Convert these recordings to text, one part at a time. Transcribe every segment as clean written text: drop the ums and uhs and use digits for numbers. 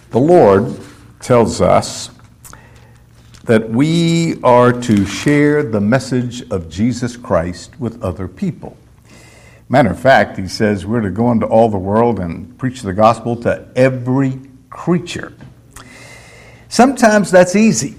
The Lord tells us that we are to share the message of Jesus Christ with other people. Matter of fact, he says we're to go into all the world and preach the gospel to every creature. Sometimes that's easy.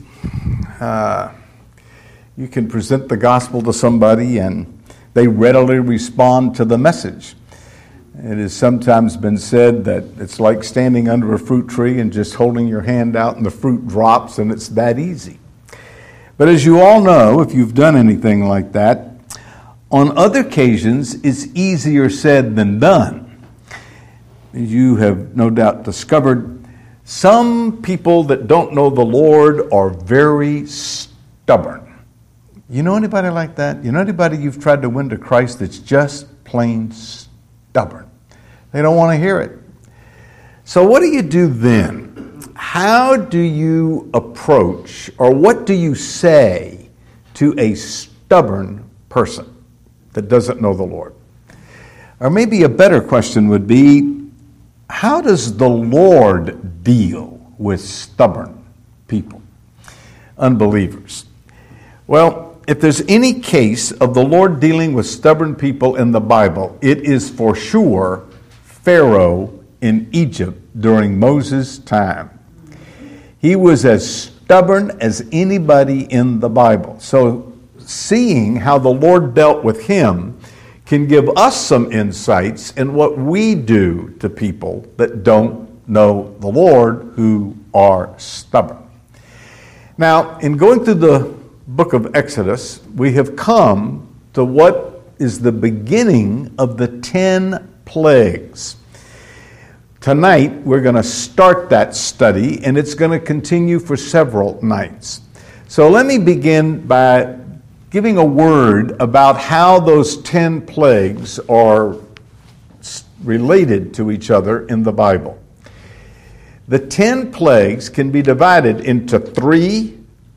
You can present the gospel to somebody and they readily respond to the message. It has sometimes been said that it's like standing under a fruit tree and just holding your hand out and the fruit drops, and it's that easy. But as you all know, if you've done anything like that, on other occasions it's easier said than done. You have no doubt discovered some people that don't know the Lord are very stubborn. You know anybody like that? You know anybody you've tried to win to Christ that's just plain stubborn? They don't want to hear it. So what do you do then? How do you approach, or what do you say to a stubborn person that doesn't know the Lord? Or maybe a better question would be, how does the Lord deal with stubborn people, unbelievers? Well, if there's any case of the Lord dealing with stubborn people in the Bible, it is for sure Pharaoh in Egypt during Moses' time. He was as stubborn as anybody in the Bible. So seeing how the Lord dealt with him can give us some insights in what we do to people that don't know the Lord, who are stubborn. Now, in going through the book of Exodus, we have come to what is the beginning of the 10 plagues. Tonight, we're going to start that study, and it's going to continue for several nights. So let me begin by giving a word about how those 10 plagues are related to each other in the Bible. The 10 plagues can be divided into 3,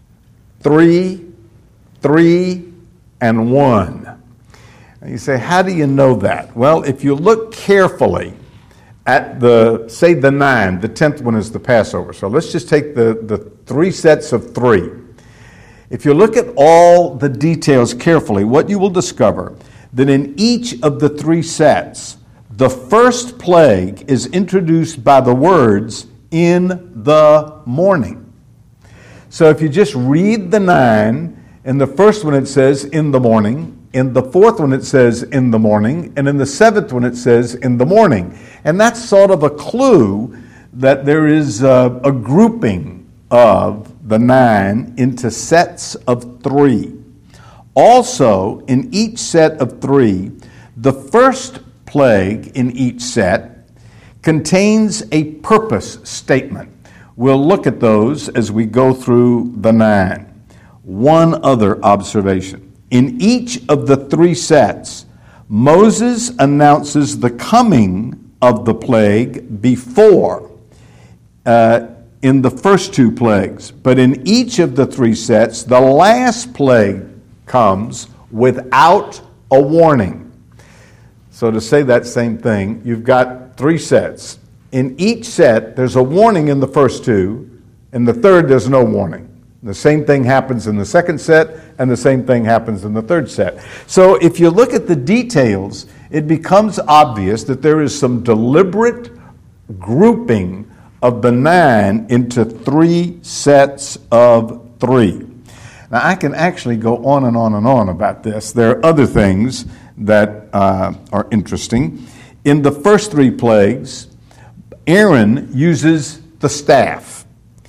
and 1. And you say, how do you know that? Well, if you look carefully at the 9, the 10th one is the Passover. So let's just take the 3 sets of 3. If you look at all the details carefully, what you will discover that in each of the 3 sets, the first plague is introduced by the words, in the morning. So if you just read the 9, in the first one it says, in the morning. In the 4th one it says, in the morning. And in the 7th one it says, in the morning. And that's sort of a clue that there is a grouping of the 9 into sets of 3. Also, in each set of 3, the first plague in each set contains a purpose statement. We'll look at those as we go through the 9. One other observation. In each of the 3 sets, Moses announces the coming of the plague before in the first 2 plagues. But in each of the 3 sets, the last plague comes without a warning. So to say that same thing, you've got 3 sets. In each set, there's a warning in the first 2. In the third, there's no warning. The same thing happens in the second set, and the same thing happens in the third set. So if you look at the details, it becomes obvious that there is some deliberate grouping of the 9 into 3 sets of 3. Now, I can actually go on and on and on about this. There are other things that are interesting. In the first 3 plagues, Aaron uses the staff.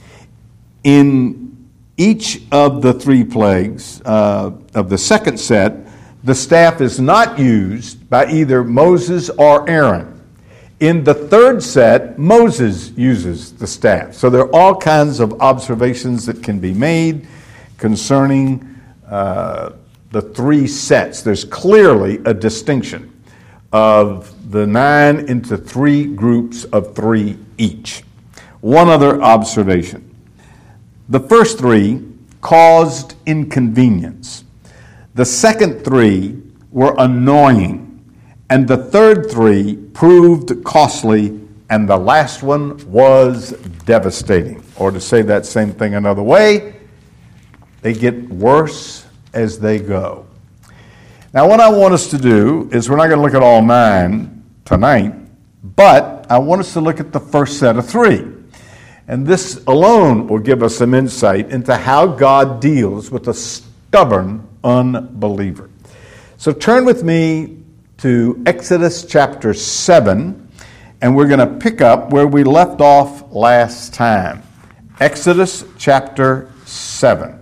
In each of the 3 plagues of the second set, the staff is not used by either Moses or Aaron. In the third set, Moses uses the staff. So there are all kinds of observations that can be made concerning the 3 sets. There's clearly a distinction of the 9 into 3 groups of 3 each. One other observation. The first 3 caused inconvenience. The second 3 were annoying. And the third 3 proved costly and the last one was devastating. Or to say that same thing another way, they get worse as they go. Now, what I want us to do is, we're not going to look at all 9 tonight, but I want us to look at the first set of 3. And this alone will give us some insight into how God deals with a stubborn unbeliever. So turn with me to Exodus chapter 7, and we're going to pick up where we left off last time. Exodus chapter 7.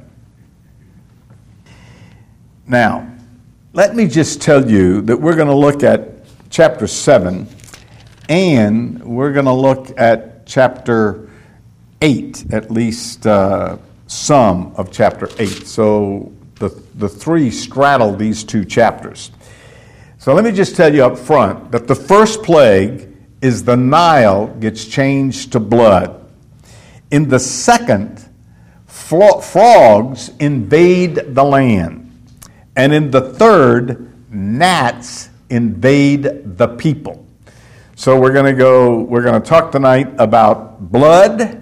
Now, let me just tell you that we're going to look at chapter 7, and we're going to look at chapter 8, at least some of chapter 8. So the 3 straddle these 2 chapters. So let me just tell you up front that the first plague is the Nile gets changed to blood. In the second, frogs invade the land. And in the third, gnats invade the people. So we're going to talk tonight about blood,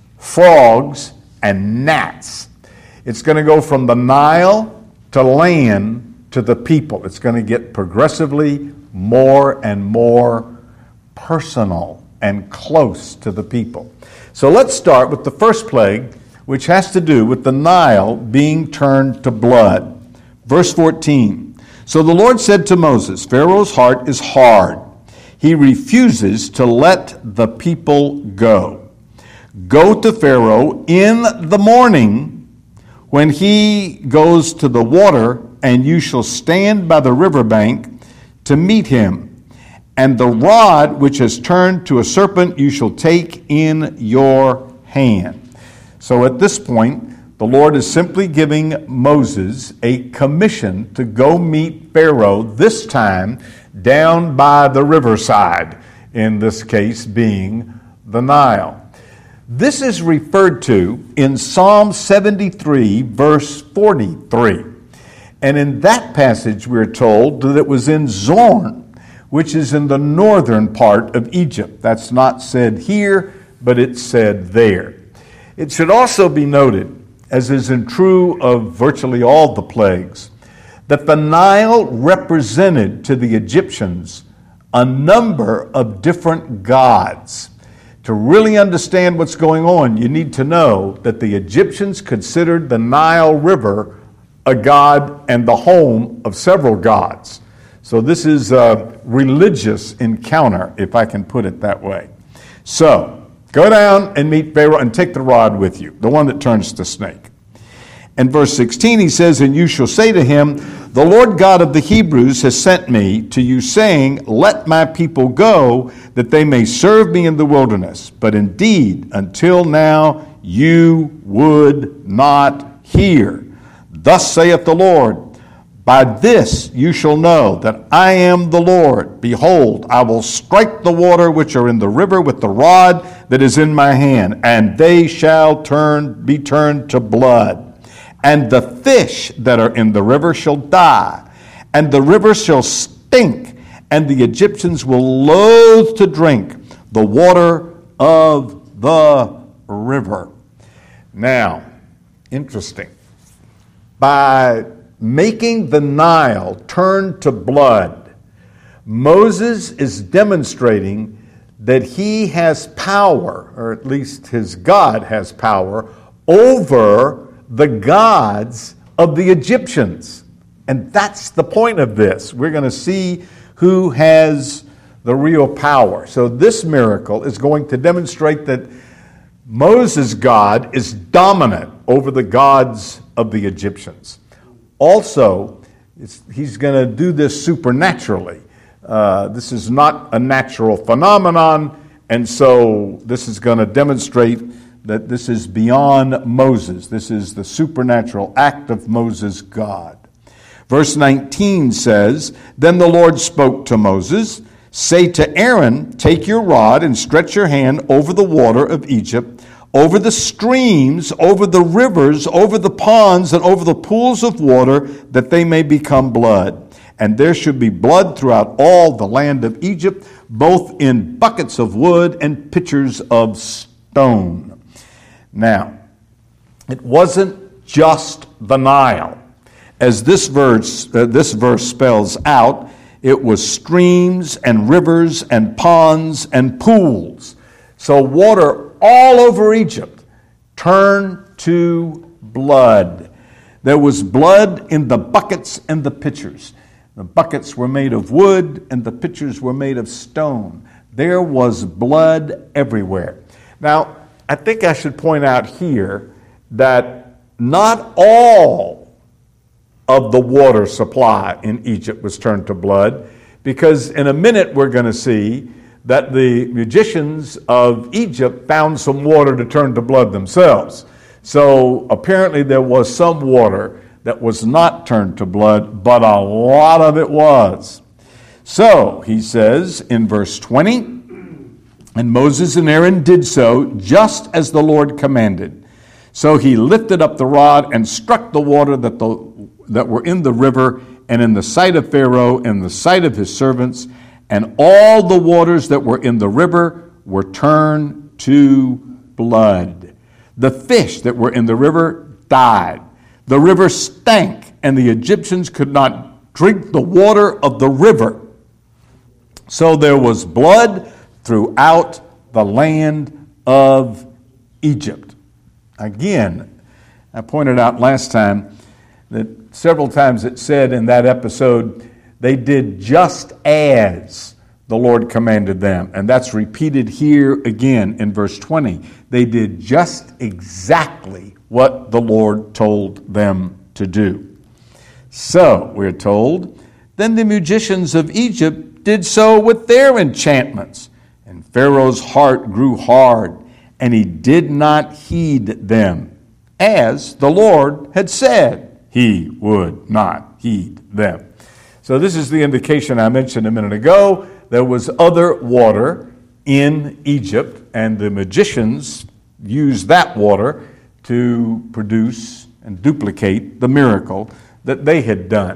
frogs, and gnats. It's going to go from the Nile to land to the people. It's going to get progressively more and more personal and close to the people. So let's start with the first plague, which has to do with the Nile being turned to blood. Verse 14. So the Lord said to Moses, Pharaoh's heart is hard. He refuses to let the people go. Go to Pharaoh in the morning when he goes to the water, and you shall stand by the riverbank to meet him. And the rod which has turned to a serpent you shall take in your hand. So at this point, the Lord is simply giving Moses a commission to go meet Pharaoh, this time down by the riverside, in this case being the Nile. This is referred to in Psalm 73, verse 43. And in that passage, we're told that it was in Zorn, which is in the northern part of Egypt. That's not said here, but it's said there. It should also be noted, as is true of virtually all the plagues, that the Nile represented to the Egyptians a number of different gods. To really understand what's going on, you need to know that the Egyptians considered the Nile River a god and the home of several gods. So this is a religious encounter, if I can put it that way. So, go down and meet Pharaoh and take the rod with you, the one that turns to snake. In verse 16 he says, and you shall say to him, the Lord God of the Hebrews has sent me to you, saying, let my people go, that they may serve me in the wilderness. But indeed, until now, you would not hear. Thus saith the Lord, by this you shall know that I am the Lord. Behold, I will strike the water which are in the river with the rod that is in my hand, and they shall be turned to blood. And the fish that are in the river shall die, and the river shall stink, and the Egyptians will loathe to drink the water of the river. Now, interesting. By making the Nile turn to blood, Moses is demonstrating that he has power, or at least his God has power, over the gods of the Egyptians. And that's the point of this. We're going to see who has the real power. So this miracle is going to demonstrate that Moses' God is dominant over the gods of the Egyptians. Also, he's going to do this supernaturally. This is not a natural phenomenon, and so this is going to demonstrate that this is beyond Moses. This is the supernatural act of Moses' God. Verse 19 says, then the Lord spoke to Moses, say to Aaron, take your rod and stretch your hand over the water of Egypt, over the streams, over the rivers, over the ponds, and over the pools of water, that they may become blood. and there should be blood throughout all the land of Egypt, both in buckets of wood and pitchers of stone. Now, it wasn't just the Nile. As this verse spells out, it was streams and rivers and ponds and pools. So water all over Egypt turned to blood. There was blood in the buckets and the pitchers. The buckets were made of wood and the pitchers were made of stone. There was blood everywhere. Now, I think I should point out here that not all of the water supply in Egypt was turned to blood, because in a minute we're going to see that the magicians of Egypt found some water to turn to blood themselves. So apparently there was some water that was not turned to blood, but a lot of it was. So he says in verse 20, and Moses and Aaron did so just as the Lord commanded. So he lifted up the rod and struck the water that were in the river, and in the sight of Pharaoh and the sight of his servants, and all the waters that were in the river were turned to blood. The fish that were in the river died. The river stank, and the Egyptians could not drink the water of the river. So there was blood throughout the land of Egypt. Again, I pointed out last time that several times it said in that episode, they did just as the Lord commanded them. And that's repeated here again in verse 20. They did just exactly what the Lord told them to do. So, we're told, then the magicians of Egypt did so with their enchantments. And Pharaoh's heart grew hard, and he did not heed them, as the Lord had said he would not heed them. So this is the indication I mentioned a minute ago. There was other water in Egypt, and the magicians used that water to produce and duplicate the miracle that they had done.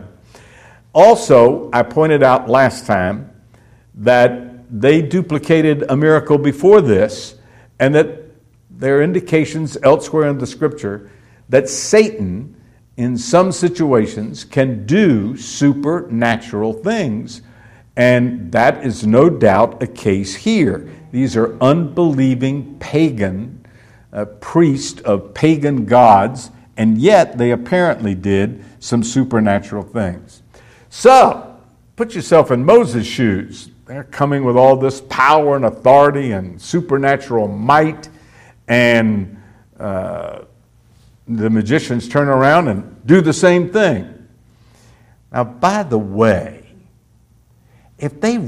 Also, I pointed out last time that they duplicated a miracle before this, and that there are indications elsewhere in the Scripture that Satan, in some situations, can do supernatural things. And that is no doubt a case here. These are unbelieving pagan priests of pagan gods, and yet they apparently did some supernatural things. So, put yourself in Moses' shoes. They're coming with all this power and authority and supernatural might, and the magicians turn around and do the same thing. Now, by the way, if they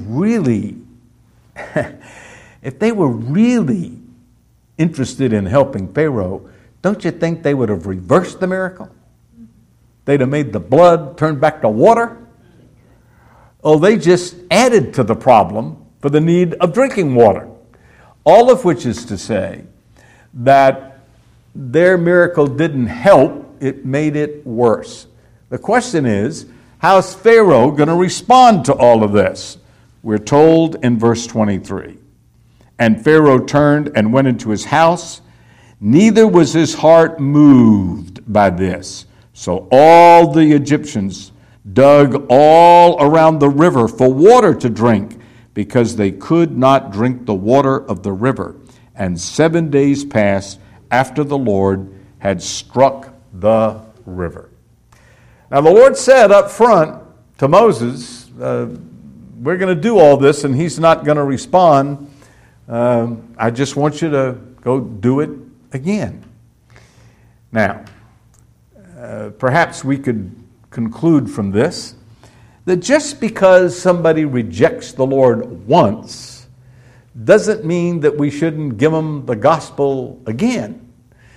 were really interested in helping Pharaoh, don't you think they would have reversed the miracle? They'd have made the blood turn back to water? Oh, they just added to the problem for the need of drinking water. All of which is to say that their miracle didn't help, it made it worse. The question is, how's Pharaoh going to respond to all of this? We're told in verse 23. And Pharaoh turned and went into his house. Neither was his heart moved by this. So all the Egyptians dug all around the river for water to drink, because they could not drink the water of the river. And 7 days passed after the Lord had struck the river. Now the Lord said up front to Moses, we're going to do all this and he's not going to respond. I just want you to go do it again. Now, perhaps we could conclude from this that just because somebody rejects the Lord once doesn't mean that we shouldn't give them the gospel again.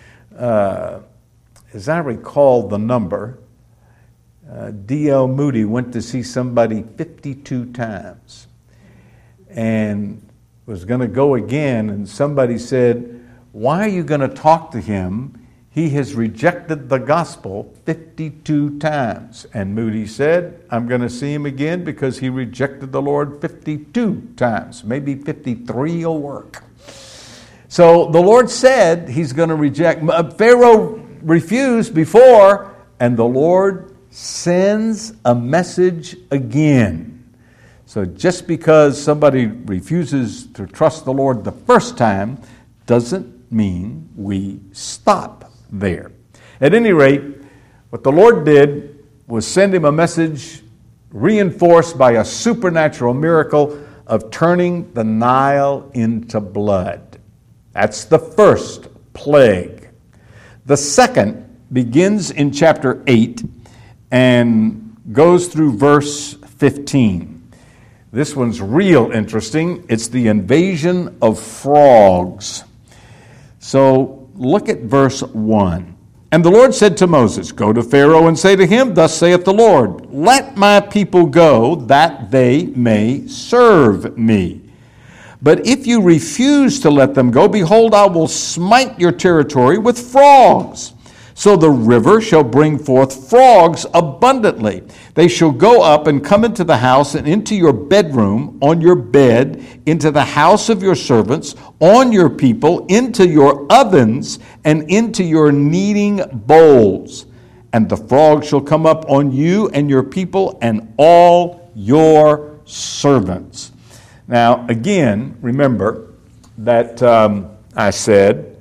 As I recall the number, D.L. Moody went to see somebody 52 times and was going to go again, and somebody said, why are you going to talk to him? he has rejected the gospel 52 times. And Moody said, I'm going to see him again because he rejected the Lord 52 times. Maybe 53 will work. So the Lord said he's going to reject. Pharaoh refused before, and the Lord sends a message again. So just because somebody refuses to trust the Lord the first time doesn't mean we stop there. At any rate, what the Lord did was send him a message reinforced by a supernatural miracle of turning the Nile into blood. That's the first plague. The second begins in chapter 8 and goes through verse 15. This one's real interesting. It's the invasion of frogs. So look at verse 1. And the Lord said to Moses, Go to Pharaoh and say to him, Thus saith the Lord, Let my people go, that they may serve me. But if you refuse to let them go, behold, I will smite your territory with frogs. So the river shall bring forth frogs abundantly. They shall go up and come into the house and into your bedroom, on your bed, into the house of your servants, on your people, into your ovens, and into your kneading bowls. And the frogs shall come up on you and your people and all your servants. Now, again, remember that I said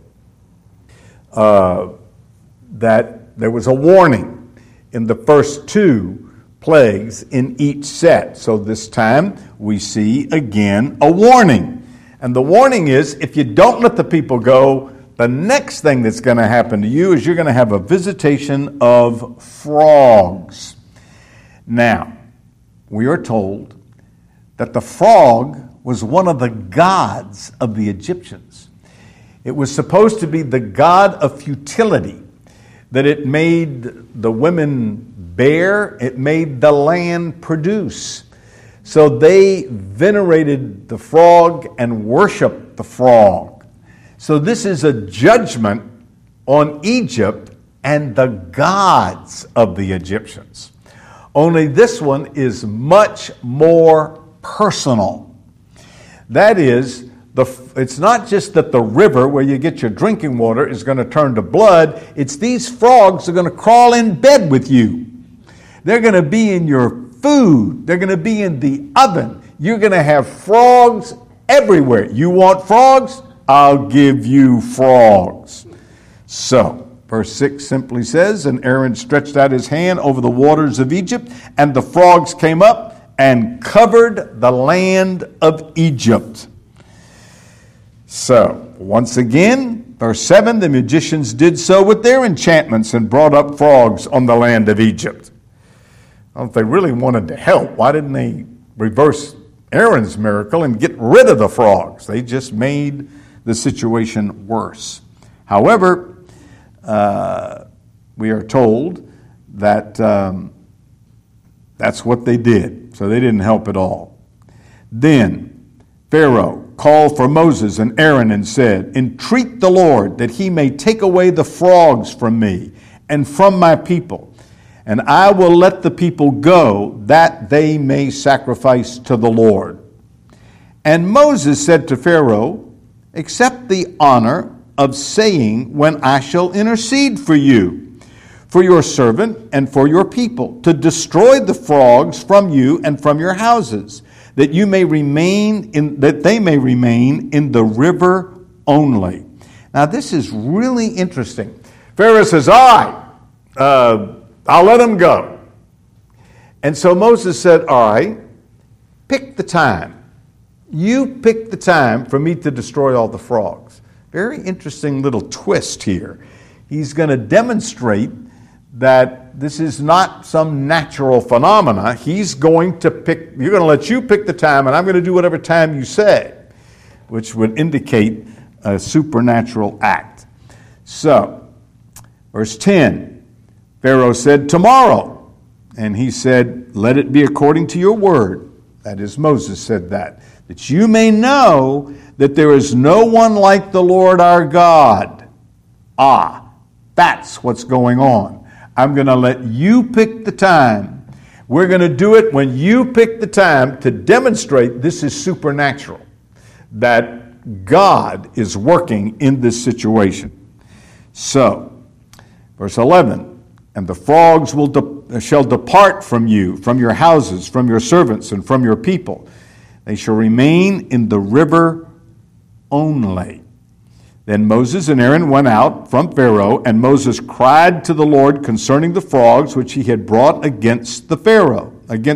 that there was a warning in the first two plagues in each set. So this time we see again a warning. And the warning is, if you don't let the people go, the next thing that's going to happen to you is you're going to have a visitation of frogs. Now, we are told that the frog was one of the gods of the Egyptians. It was supposed to be the god of futility, that it made the women bear, it made the land produce. So they venerated the frog and worshiped the frog. So this is a judgment on Egypt and the gods of the Egyptians. Only this one is much more personal. That is, it's not just that the river where you get your drinking water is going to turn to blood. It's these frogs are going to crawl in bed with you. They're going to be in your food. They're going to be in the oven. You're going to have frogs everywhere. You want frogs? I'll give you frogs. So, verse 6 simply says, And Aaron stretched out his hand over the waters of Egypt, and the frogs came up and covered the land of Egypt. So, once again, verse 7, the magicians did so with their enchantments and brought up frogs on the land of Egypt. Well, if they really wanted to help, why didn't they reverse Aaron's miracle and get rid of the frogs? They just made the situation worse. However, we are told that that's what they did. So they didn't help at all. Then Pharaoh called for Moses and Aaron and said, Entreat the Lord that he may take away the frogs from me and from my people, and I will let the people go that they may sacrifice to the Lord. And Moses said to Pharaoh, Accept the honor of saying when I shall intercede for you, for your servant and for your people, to destroy the frogs from you and from your houses, that they may remain in the river only. Now this is really interesting. Pharaoh says, I'll let them go. And so Moses said, all right, pick the time. You pick the time for me to destroy all the frogs. Very interesting little twist here. He's going to demonstrate that this is not some natural phenomena. You're going to let you pick the time, and I'm going to do whatever time you say, which would indicate a supernatural act. So, verse 10, Pharaoh said, Tomorrow. And he said, Let it be according to your word. That is, Moses said that you may know that there is no one like the Lord our God. That's what's going on. I'm going to let you pick the time. We're going to do it when you pick the time to demonstrate this is supernatural, that God is working in this situation. So, verse 11, and the frogs shall depart from you, from your houses, from your servants, and from your people. They shall remain in the river only. Then Moses and Aaron went out from Pharaoh, and Moses cried to the Lord concerning the frogs which he had brought against Pharaoh.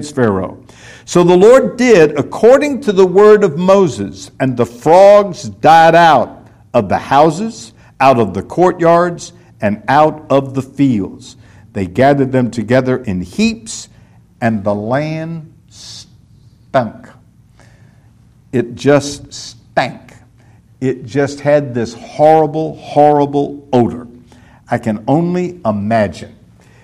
So the Lord did according to the word of Moses, and the frogs died out of the houses, out of the courtyards, and out of the fields. They gathered them together in heaps, and the land stunk. It just stank. It just had this horrible, horrible odor. I can only imagine.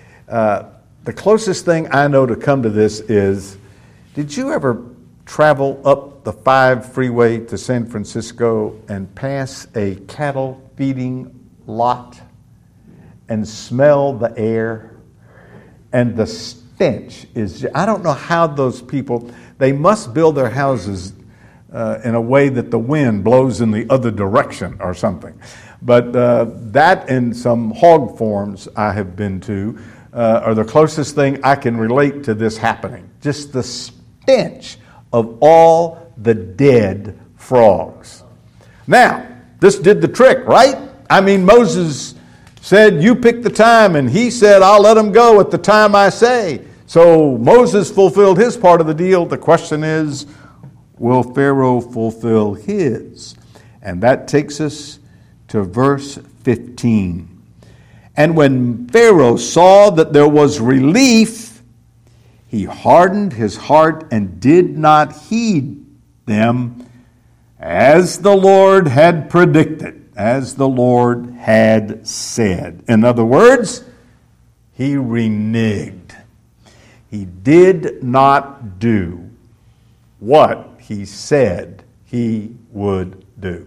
The closest thing I know to come to this is, did you ever travel up the 5 freeway to San Francisco and pass a cattle feeding lot and smell the air? And the stench is, I don't know how those people, they must build their houses in a way that the wind blows in the other direction or something. But that and some hog farms I have been to are the closest thing I can relate to this happening. Just the stench of all the dead frogs. Now, this did the trick, right? I mean, Moses said, you pick the time, and he said, I'll let them go at the time I say. So Moses fulfilled his part of the deal. The question is, will Pharaoh fulfill his? And that takes us to verse 15. And when Pharaoh saw that there was relief, he hardened his heart and did not heed them, as the Lord had predicted, as the Lord had said. In other words, he reneged. He did not do what he said he would do.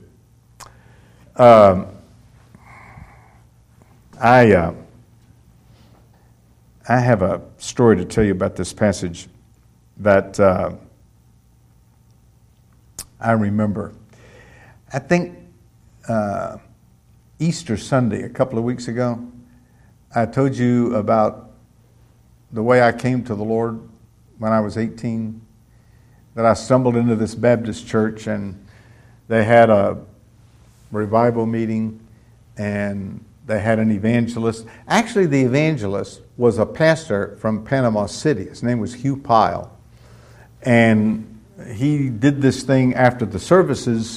I have a story to tell you about this passage that I remember. I think Easter Sunday, a couple of weeks ago, I told you about the way I came to the Lord when I was 18, that I stumbled into this Baptist church and they had a revival meeting and they had an evangelist. Actually, the evangelist was a pastor from Panama City. His name was Hugh Pyle. And he did this thing after the services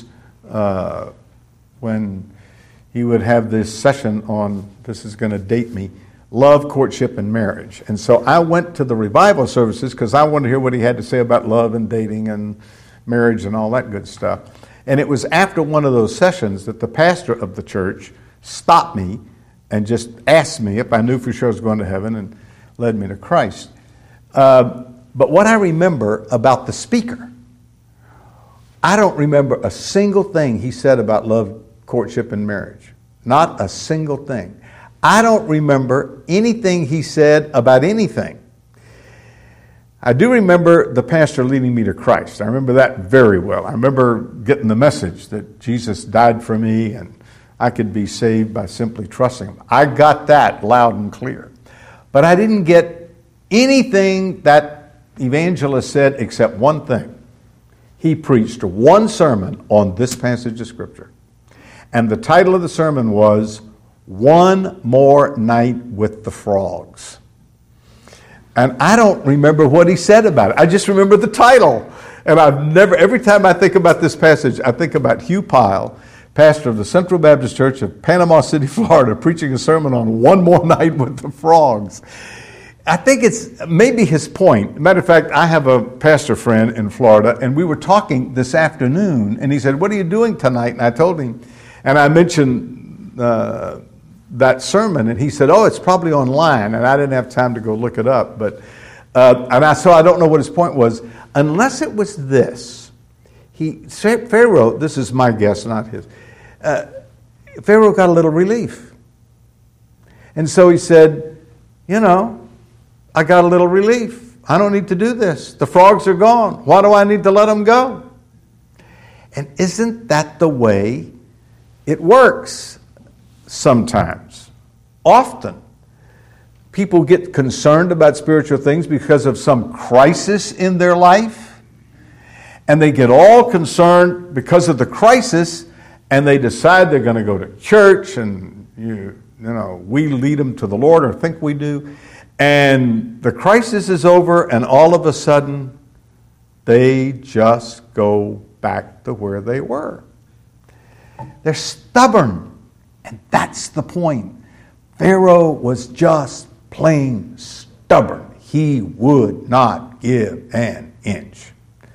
when he would have this session on, this is going to date me, love, courtship, and marriage. And so I went to the revival services because I wanted to hear what he had to say about love and dating and marriage and all that good stuff. And it was after one of those sessions that the pastor of the church stopped me and just asked me if I knew for sure I was going to heaven and led me to Christ. But what I remember about the speaker, I don't remember a single thing he said about love, courtship, and marriage. Not a single thing. I don't remember anything he said about anything. I do remember the pastor leading me to Christ. I remember that very well. I remember getting the message that Jesus died for me and I could be saved by simply trusting him. I got that loud and clear. But I didn't get anything that evangelist said except one thing. He preached one sermon on this passage of Scripture. And the title of the sermon was, One More Night with the Frogs. And I don't remember what he said about it. I just remember the title. And every time I think about this passage, I think about Hugh Pyle, pastor of the Central Baptist Church of Panama City, Florida, preaching a sermon on One More Night with the Frogs. I think it's maybe his point. Matter of fact, I have a pastor friend in Florida, and we were talking this afternoon, and he said, what are you doing tonight? And I told him, and I mentioned that sermon, and he said, oh, it's probably online, and I didn't have time to go look it up. But so I don't know what his point was, unless it was this. Pharaoh, this is my guess, not his, Pharaoh got a little relief. And so he said, I got a little relief. I don't need to do this. The frogs are gone. Why do I need to let them go? And isn't that the way it works sometimes? Often. People get concerned about spiritual things because of some crisis in their life. And they get all concerned because of the crisis, and they decide they're going to go to church, and we lead them to the Lord, or think we do. And the crisis is over, and all of a sudden, they just go back to where they were. They're stubborn, and that's the point. Pharaoh was just plain stubborn. He would not give an inch.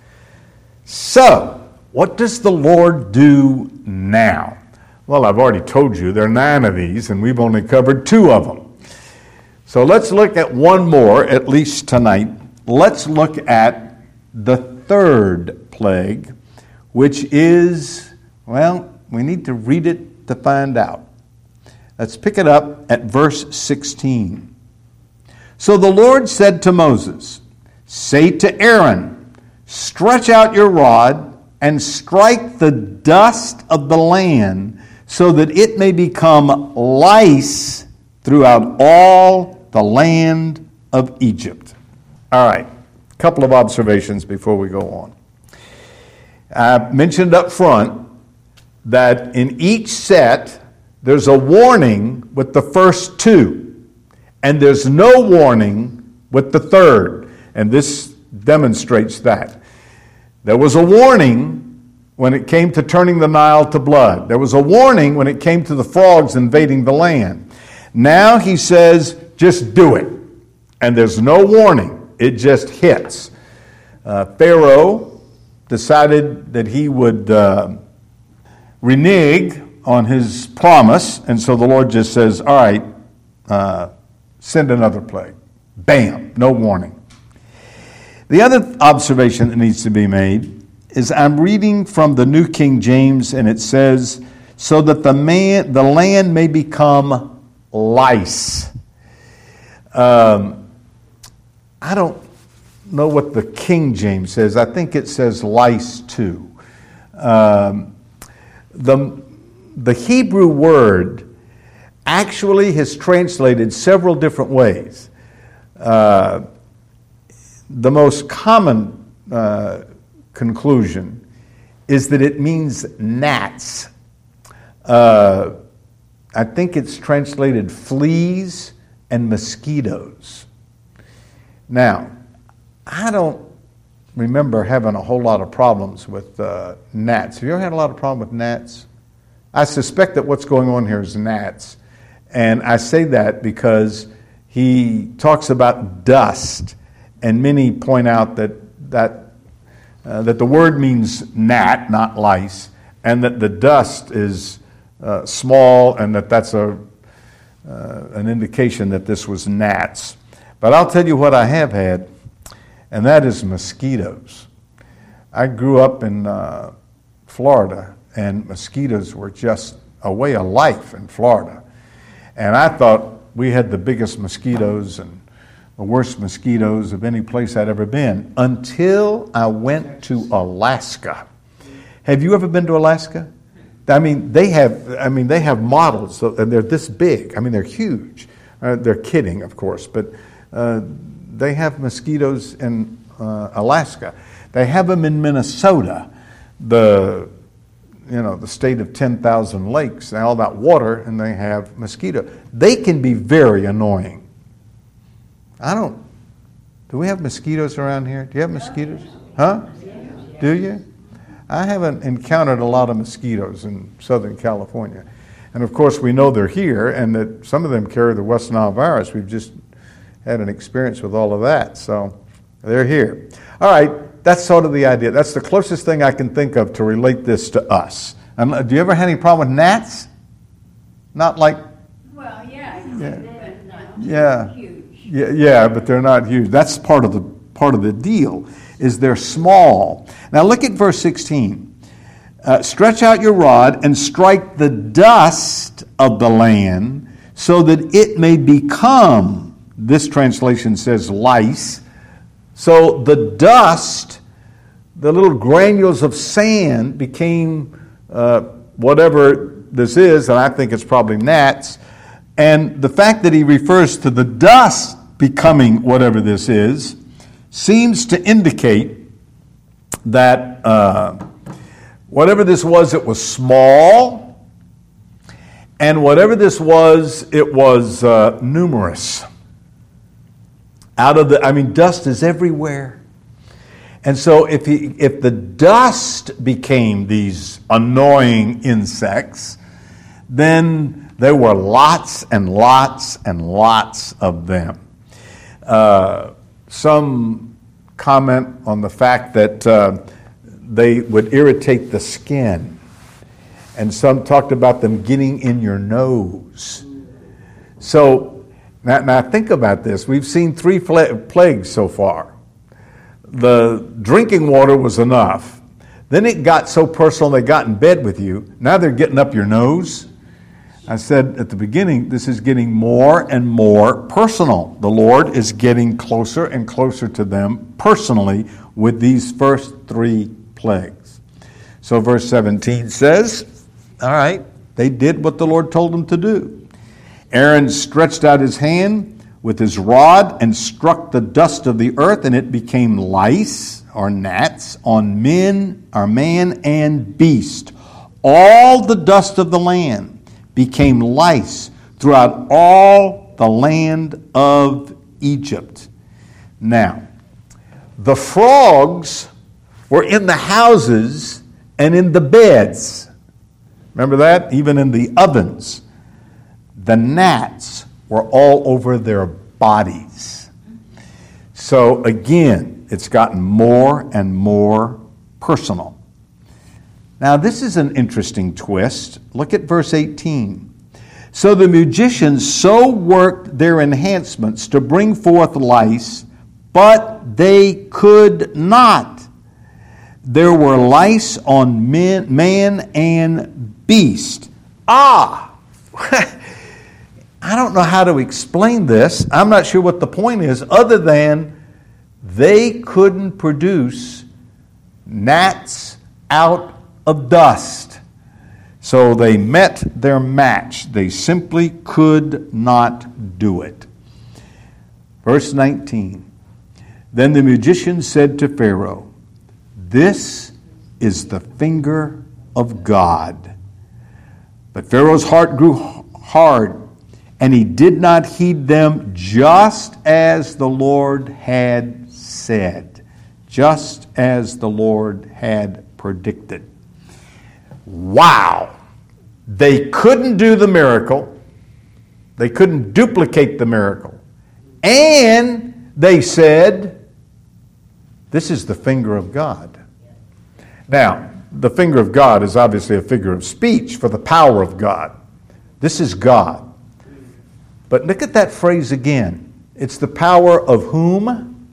So, what does the Lord do now? Well, I've already told you there are 9 of these, and we've only covered 2 of them. So let's look at one more, at least tonight. Let's look at the 3rd plague, which is, we need to read it to find out. Let's pick it up at verse 16. So the Lord said to Moses, "Say to Aaron, stretch out your rod and strike the dust of the land so that it may become lice throughout all the land of Egypt." All right, a couple of observations before we go on. I mentioned up front that in each set there's a warning with the first 2. And there's no warning with the 3rd. And this demonstrates that. There was a warning when it came to turning the Nile to blood. There was a warning when it came to the frogs invading the land. Now he says, just do it. And there's no warning. It just hits. Pharaoh decided that he would renege on his promise. And so the Lord just says, all right, send another plague. Bam, no warning. The other observation that needs to be made is I'm reading from the New King James, and it says, so that the land may become lice. I don't know what the King James says. I think it says lice too. The Hebrew word actually has translated several different ways. The most common conclusion is that it means gnats. I think it's translated fleas and mosquitoes. Now, I don't remember having a whole lot of problems with gnats. Have you ever had a lot of problem with gnats? I suspect that what's going on here is gnats. And I say that because he talks about dust, and many point out that the word means gnat, not lice, and that the dust is small, and that's an indication that this was gnats. But I'll tell you what I have had, and that is mosquitoes. I grew up in Florida, and mosquitoes were just a way of life in Florida. And I thought we had the biggest mosquitoes and the worst mosquitoes of any place I'd ever been, until I went to Alaska. Have you ever been to Alaska? They have models, and they're this big. They're huge. They're kidding, of course, but they have mosquitoes in Alaska. They have them in Minnesota, the state of 10,000 lakes, and all that water, and they have mosquito. They can be very annoying. Do we have mosquitoes around here? Do you have mosquitoes? Huh? Do you? I haven't encountered a lot of mosquitoes in Southern California. And of course, we know they're here, and that some of them carry the West Nile virus. We've just had an experience with all of that. So they're here. All right. That's sort of the idea. That's the closest thing I can think of to relate this to us. And do you ever have any problem with gnats? Not like... Well, yeah. Yeah. Huge. Yeah, but they're not huge. That's part of the deal, is they're small. Now look at verse 16. Stretch out your rod and strike the dust of the land so that it may become, this translation says lice, so the dust, the little granules of sand became whatever this is, and I think it's probably gnats. And the fact that he refers to the dust becoming whatever this is seems to indicate that whatever this was, it was small, and whatever this was, it was numerous. Dust is everywhere. And so if the dust became these annoying insects, then there were lots and lots and lots of them. Some comment on the fact that they would irritate the skin. And some talked about them getting in your nose. So now think about this. We've seen 3 plagues so far. The drinking water was enough. Then it got so personal they got in bed with you. Now they're getting up your nose. I said at the beginning, this is getting more and more personal. The Lord is getting closer and closer to them personally with these first 3 plagues. So verse 17 says, all right, they did what the Lord told them to do. Aaron stretched out his hand with his rod and struck the dust of the earth, and it became lice or gnats on man and beast. All the dust of the land became lice throughout all the land of Egypt. Now, the frogs were in the houses and in the beds. Remember that? Even in the ovens. The gnats were all over their bodies. So again, it's gotten more and more personal. Now, this is an interesting twist. Look at verse 18. So the magicians so worked their enhancements to bring forth lice, but they could not. There were lice on man and beast. I don't know how to explain this. I'm not sure what the point is, other than they couldn't produce gnats out of dust. So they met their match. They simply could not do it. Verse 19. Then the magician said to Pharaoh, "This is the finger of God." But Pharaoh's heart grew hard, and he did not heed them, just as the Lord had said, just as the Lord had predicted. Wow! They couldn't do the miracle. They couldn't duplicate the miracle. And they said, this is the finger of God. Now, the finger of God is obviously a figure of speech for the power of God. This is God. But look at that phrase again. It's the power of whom?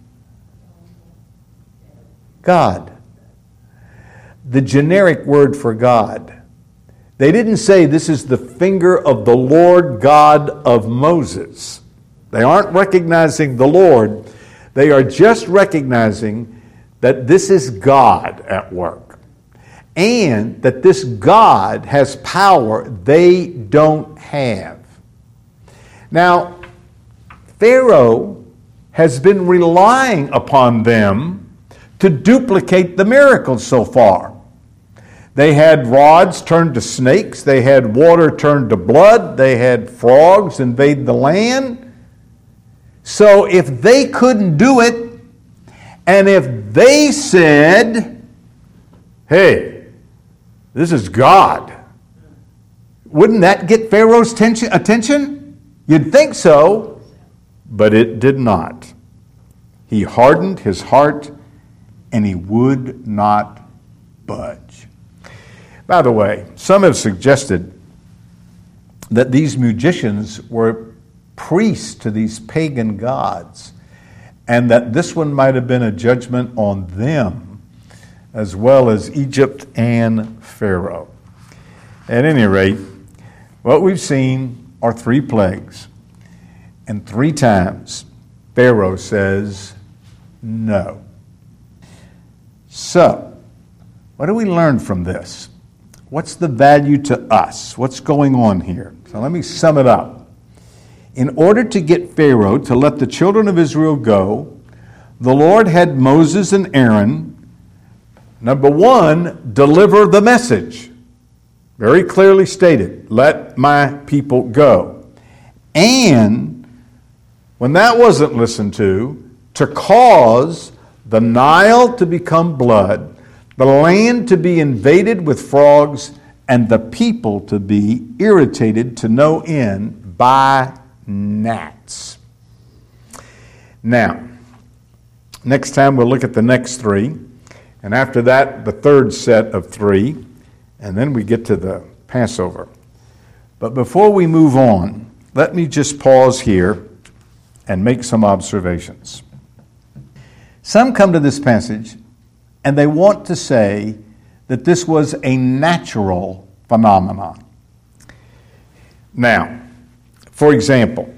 God. The generic word for God. They didn't say this is the finger of the Lord God of Moses. They aren't recognizing the Lord. They are just recognizing that this is God at work. And that this God has power they don't have. Now, Pharaoh has been relying upon them to duplicate the miracles so far. They had rods turned to snakes. They had water turned to blood. They had frogs invade the land. So if they couldn't do it, and if they said, hey, this is God, wouldn't that get Pharaoh's attention? You'd think so, but it did not. He hardened his heart, and he would not budge. By the way, some have suggested that these magicians were priests to these pagan gods, and that this one might have been a judgment on them, as well as Egypt and Pharaoh. At any rate, what we've seen or 3 plagues. And 3 times, Pharaoh says no. So, what do we learn from this? What's the value to us? What's going on here? So let me sum it up. In order to get Pharaoh to let the children of Israel go, the Lord had Moses and Aaron, number 1, deliver the message. Very clearly stated, let my people go. And when that wasn't listened to cause the Nile to become blood, the land to be invaded with frogs, and the people to be irritated to no end by gnats. Now, next time we'll look at the next 3, and after that, the third set of 3, and then we get to the Passover. But before we move on, let me just pause here and make some observations. Some come to this passage and they want to say that this was a natural phenomenon. Now, for example,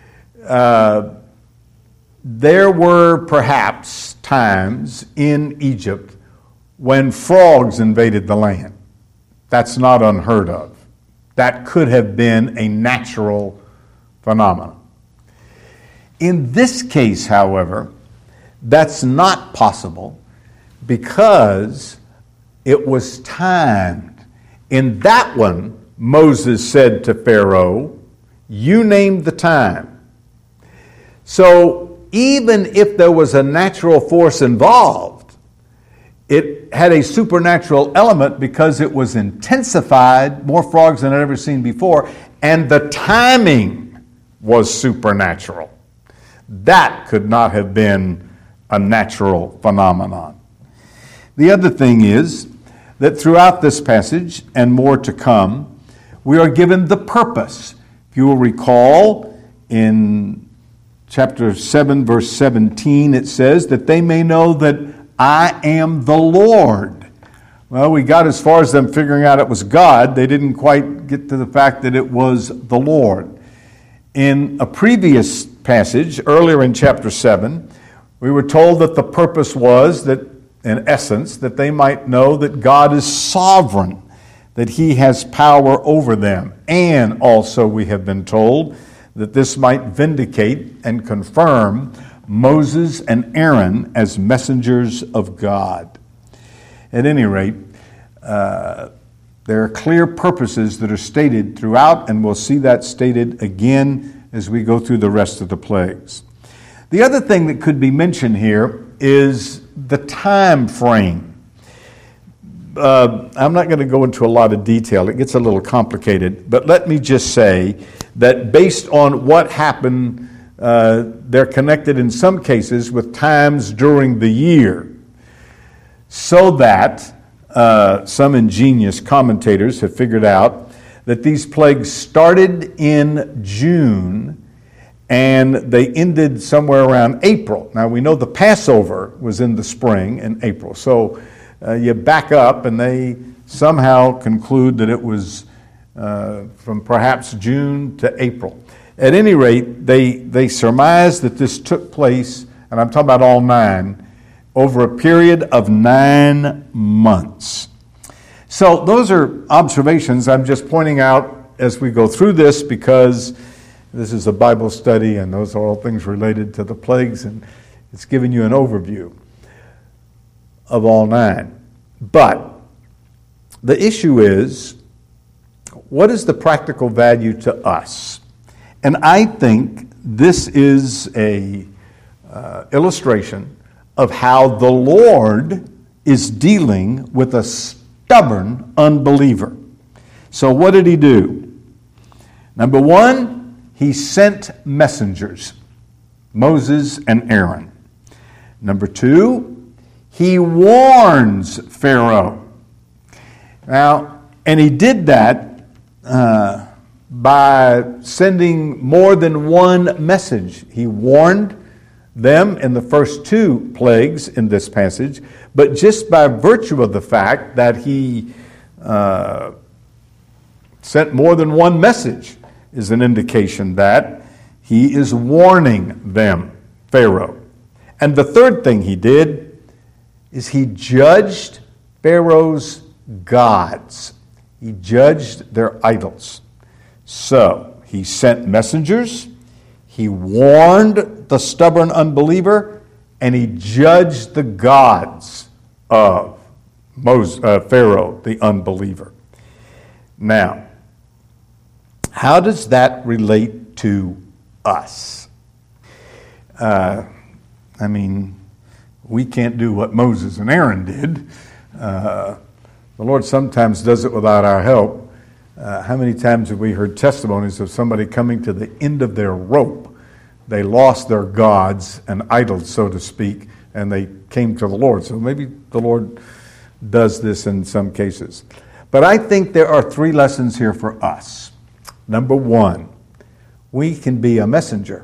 there were perhaps times in Egypt when frogs invaded the land. That's not unheard of. That could have been a natural phenomenon. In this case, however, that's not possible because it was timed. In that one, Moses said to Pharaoh, "You named the time." So even if there was a natural force involved, it had a supernatural element because it was intensified, more frogs than I'd ever seen before, and the timing was supernatural. That could not have been a natural phenomenon. The other thing is that throughout this passage, and more to come, we are given the purpose. If you will recall, in chapter 7, verse 17, it says that they may know that I am the Lord. Well, we got as far as them figuring out it was God. They didn't quite get to the fact that it was the Lord. In a previous passage, earlier in chapter 7, we were told that the purpose was that, in essence, that they might know that God is sovereign, that He has power over them. And also we have been told that this might vindicate and confirm Moses and Aaron as messengers of God. At any rate, there are clear purposes that are stated throughout, and we'll see that stated again as we go through the rest of the plagues. The other thing that could be mentioned here is the time frame. I'm not going to go into a lot of detail. It gets a little complicated. But let me just say that based on what happened, they're connected in some cases with times during the year. So that some ingenious commentators have figured out that these plagues started in June and they ended somewhere around April. Now we know the Passover was in the spring in April. So you back up and they somehow conclude that it was from perhaps June to April. At any rate, they surmise that this took place, and I'm talking about all 9, over a period of 9 months. So those are observations I'm just pointing out as we go through this because this is a Bible study and those are all things related to the plagues, and it's giving you an overview of all 9. But the issue is, what is the practical value to us? And I think this is a illustration of how the Lord is dealing with a stubborn unbeliever. So what did He do? Number 1, He sent messengers, Moses and Aaron. Number 2, He warns Pharaoh. Now, and He did that by sending more than one message. He warned them in the first 2 plagues in this passage, but just by virtue of the fact that He sent more than one message, is an indication that he is warning them, Pharaoh. And the third thing he did is he judged Pharaoh's gods. He judged their idols. So he sent messengers, he warned the stubborn unbeliever, and he judged the gods of Pharaoh, the unbeliever. Now, how does that relate to us? We can't do what Moses and Aaron did. The Lord sometimes does it without our help. How many times have we heard testimonies of somebody coming to the end of their rope? They lost their gods and idols, so to speak, and they came to the Lord. So maybe the Lord does this in some cases. But I think there are 3 lessons here for us. Number 1, we can be a messenger.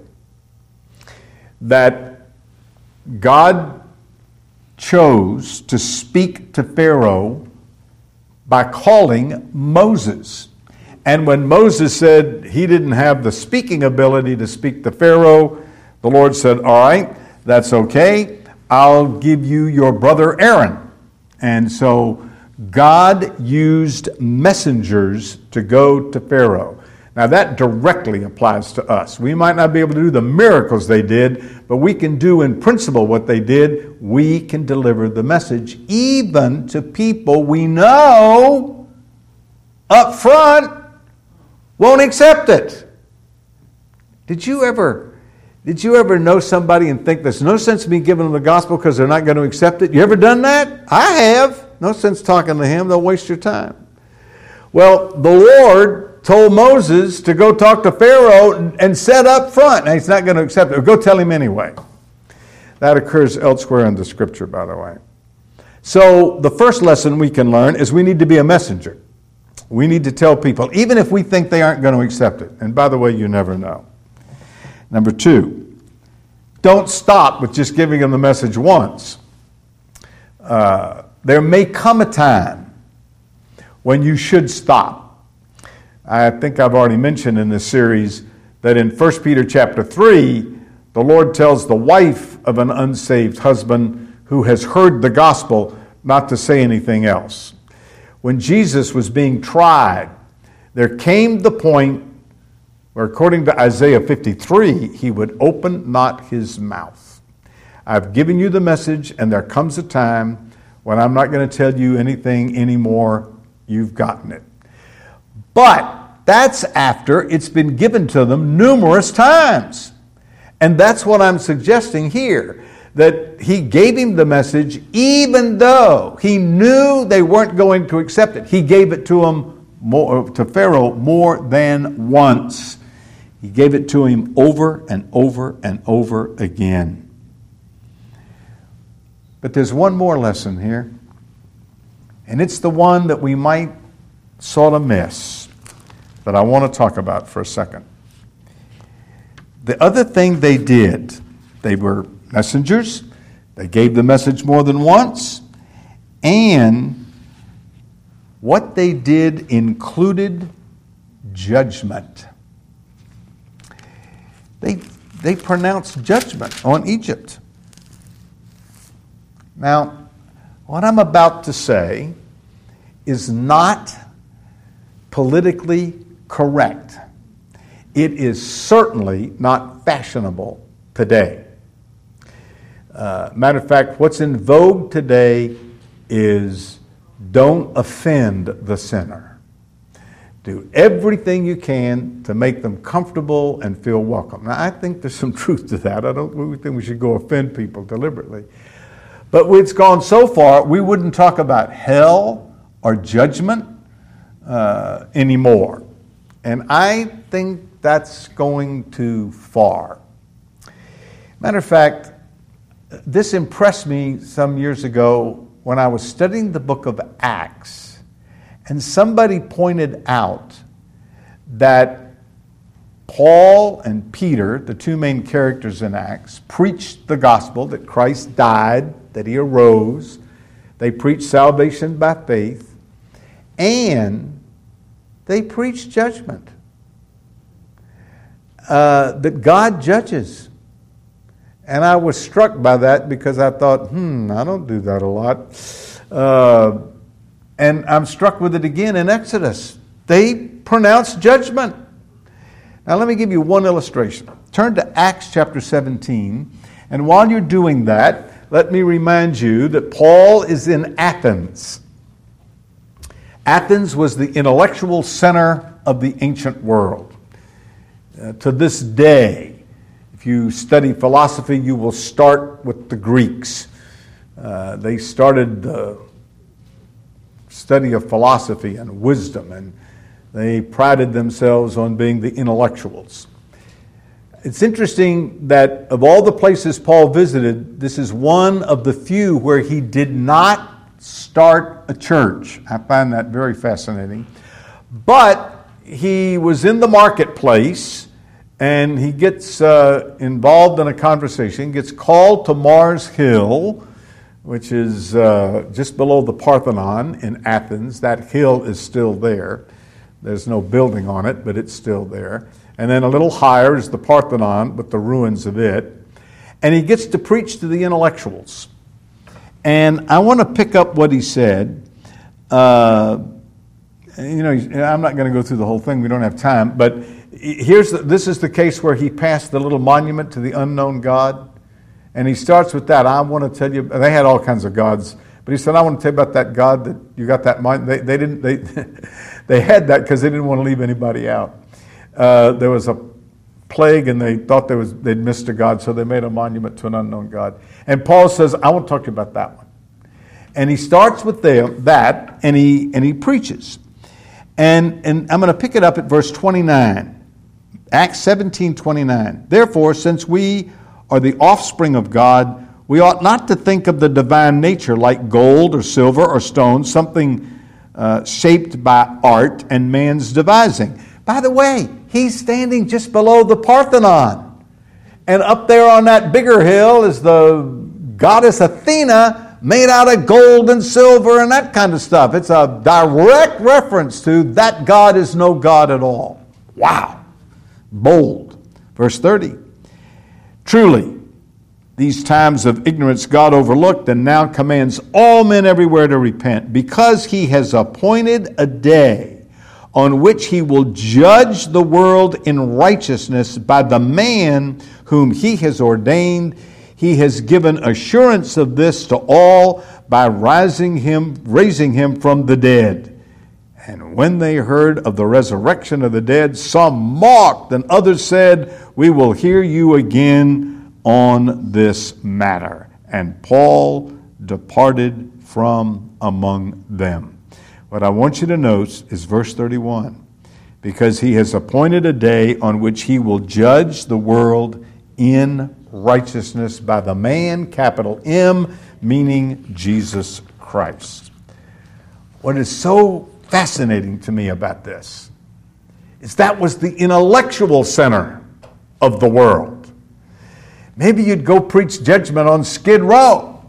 That God chose to speak to Pharaoh by calling Moses. And when Moses said he didn't have the speaking ability to speak to Pharaoh, the Lord said, all right, that's okay. I'll give you your brother Aaron. And so God used messengers to go to Pharaoh. Now that directly applies to us. We might not be able to do the miracles they did, but we can do in principle what they did. We can deliver the message even to people we know up front won't accept it. Did you ever know somebody and think there's no sense in me giving them the gospel because they're not going to accept it? You ever done that? I have. No sense talking to him. They'll waste your time. Well, the Lord told Moses to go talk to Pharaoh and set up front. Now, he's not going to accept it. Go tell him anyway. That occurs elsewhere in the scripture, by the way. So the first lesson we can learn is we need to be a messenger. We need to tell people, even if we think they aren't going to accept it. And by the way, you never know. Number 2, don't stop with just giving them the message once. There may come a time when you should stop. I think I've already mentioned in this series that in 1 Peter chapter 3, the Lord tells the wife of an unsaved husband who has heard the gospel not to say anything else. When Jesus was being tried, there came the point where, according to Isaiah 53, he would open not his mouth. I've given you the message, and there comes a time when I'm not going to tell you anything anymore. You've gotten it. But that's after it's been given to them numerous times. And that's what I'm suggesting here, that he gave him the message even though he knew they weren't going to accept it. He gave it to him to Pharaoh more than once. He gave it to him over and over and over again. But there's one more lesson here, and it's the one that we might sort of miss, that I want to talk about for a second. The other thing they did, they were messengers, they gave the message more than once, and what they did included judgment. They pronounced judgment on Egypt. Now, what I'm about to say is not politically correct. It is certainly not fashionable today. Matter of fact, what's in vogue today is don't offend the sinner. Do everything you can to make them comfortable and feel welcome. Now, I think there's some truth to that. I don't really think we should go offend people deliberately. But it's gone so far, we wouldn't talk about hell or judgment anymore. And I think that's going too far. Matter of fact, this impressed me some years ago when I was studying the book of Acts. And somebody pointed out that Paul and Peter, the two main characters in Acts, preached the gospel that Christ died, that he arose. They preached salvation by faith, and they preached judgment. that God judges. And I was struck by that because I thought, I don't do that a lot. And I'm struck with it again in Exodus. They pronounce judgment. Now let me give you one illustration. Turn to Acts chapter 17. And while you're doing that, let me remind you that Paul is in Athens. Athens was the intellectual center of the ancient world. To this day, if you study philosophy, you will start with the Greeks. They started the study of philosophy and wisdom, and they prided themselves on being the intellectuals. It's interesting that of all the places Paul visited, this is one of the few where he did not start a church. I find that very fascinating. But he was in the marketplace, and he gets involved in a conversation, gets called to Mars Hill, which is just below the Parthenon in Athens. That hill is still there. There's no building on it, but it's still there. And then a little higher is the Parthenon with the ruins of it. And he gets to preach to the intellectuals. And I want to pick up what he said. I'm not going to go through the whole thing. We don't have time. But this is the case where he passed the little monument to the unknown God. And he starts with that. I want to tell you, they had all kinds of gods. But he said, I want to tell you about that God that you got that monument. They had that because they didn't want to leave anybody out. There was a plague, and they thought they'd missed a God, so they made a monument to an unknown God. And Paul says, I want to talk to you about that one. And he starts with that, and he preaches. And I'm going to pick it up at verse 29. Acts 17:29. Therefore, since we are the offspring of God, we ought not to think of the divine nature like gold or silver or stone, something shaped by art and man's devising. By the way, he's standing just below the Parthenon. And up there on that bigger hill is the goddess Athena, made out of gold and silver and that kind of stuff. It's a direct reference to that God is no God at all. Wow. Bold. Verse 30. Truly, these times of ignorance God overlooked and now commands all men everywhere to repent, because he has appointed a day on which he will judge the world in righteousness by the man whom he has ordained. He has given assurance of this to all by raising him from the dead. And when they heard of the resurrection of the dead, some mocked, and others said, we will hear you again on this matter. And Paul departed from among them. What I want you to note is verse 31. Because he has appointed a day on which he will judge the world in righteousness by the man, capital M, meaning Jesus Christ. What is so fascinating to me about this is that was the intellectual center of the world. Maybe you'd go preach judgment on Skid Row.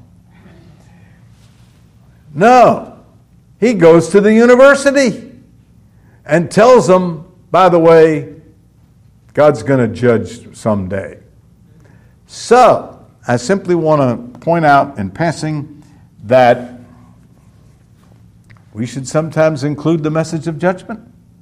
No. He goes to the university and tells them, by the way, God's going to judge someday. So, I simply want to point out in passing that we should sometimes include the message of judgment.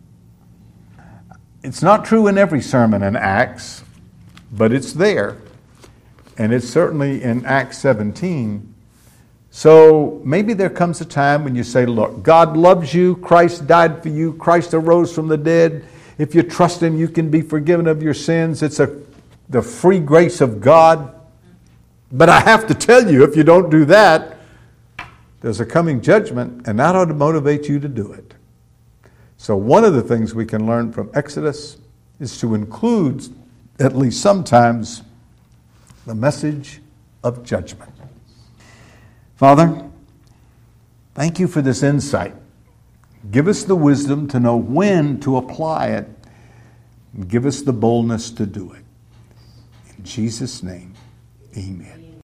It's not true in every sermon in Acts, but it's there. And it's certainly in Acts 17. So maybe there comes a time when you say, look, God loves you, Christ died for you, Christ arose from the dead. If you trust him, you can be forgiven of your sins. It's the free grace of God. But I have to tell you, if you don't do that, there's a coming judgment, and that ought to motivate you to do it. So one of the things we can learn from Exodus is to include, at least sometimes, the message of judgment. Father, thank you for this insight. Give us the wisdom to know when to apply it. And give us the boldness to do it. In Jesus' name, amen.